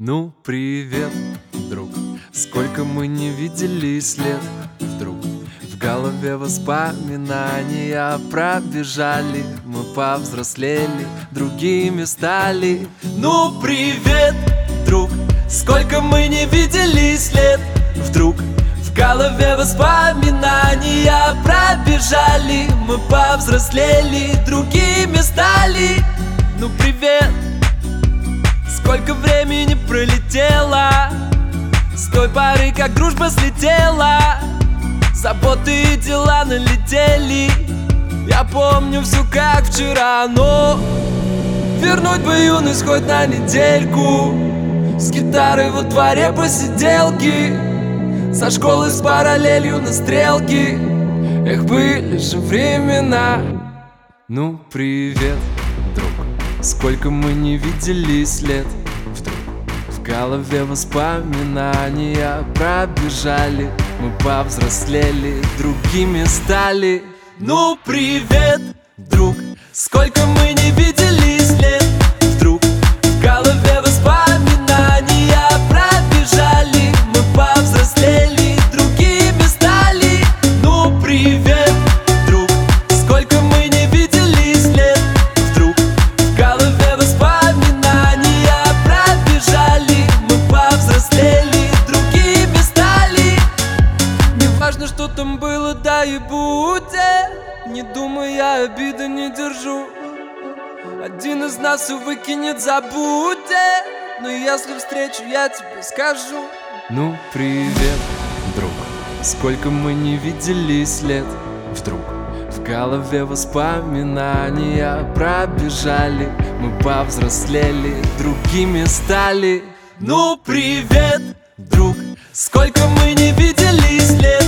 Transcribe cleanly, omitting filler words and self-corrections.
Ну, привет, друг. Сколько мы не виделись лет. Вдруг в голове воспоминания пробежали. Мы повзрослели, другими стали. Ну, привет, друг. Сколько мы не виделись лет. Вдруг в голове воспоминания пробежали. Мы повзрослели, другими стали. Ну, привет. Сколько времени пролетело с той поры, как дружба слетела. Заботы и дела налетели. Я помню все как вчера, но вернуть бы юность хоть на недельку. С гитарой во дворе посиделки, со школы с параллелью на стрелки. Эх, были же времена. Ну, привет, друг. Сколько мы не виделись лет. Вдруг в голове воспоминания пробежали. Мы повзрослели, другими стали. Ну, привет, друг. Сколько мы не виделись лет. Вдруг в голове воспоминания пробежали. Мы повзрослели, другими стали. Ну, привет, друг. Сколько мы не виделись лет. Вдруг в голове воспоминания пробежали. Мы повзрослели, другими стали. Неважно, что там было, да и будет. Не думай, я обиды не держу. Один из нас все выкинет, забудет. Но если встречу, я тебе скажу. Ну, привет, друг. Сколько мы не виделись лет. Вдруг в голове воспоминания пробежали. Мы повзрослели, другими стали. Ну, привет, друг. Сколько мы не виделись лет.